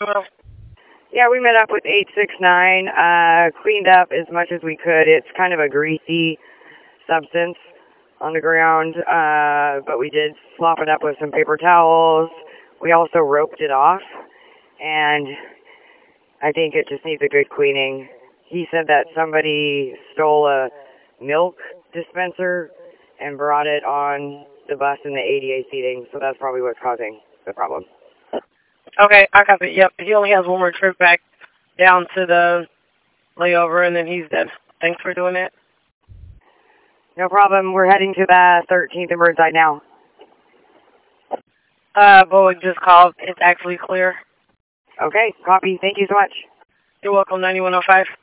well. Yeah, we met up with 869, cleaned up as much as we could. It's kind of a greasy substance on the ground, but we did slop it up with some paper towels. We also roped it off, and I think it just needs a good cleaning. He said that somebody stole a milk dispenser and brought it on the bus in the ADA seating, so that's probably what's causing the problem. Okay, I copy. Yep, he only has one more trip back down to the layover, and then he's dead. Thanks for doing that. No problem. We're heading to the 13th and Burnside now. Boeing just called. It's actually clear. Okay, copy. Thank you so much. You're welcome, 9105.